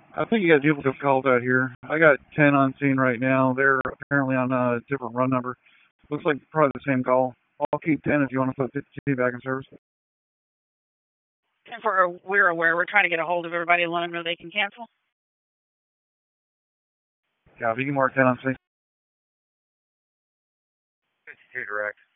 I think you got duplicate calls out here. I got 10 on scene right now. They're apparently on a different run number. Looks like probably the same call. I'll keep 10 if you want to put 52 back in service. And we're aware, we're trying to get a hold of everybody and let them know they can cancel. Yeah, if you can mark 10 on scene. 52 direct.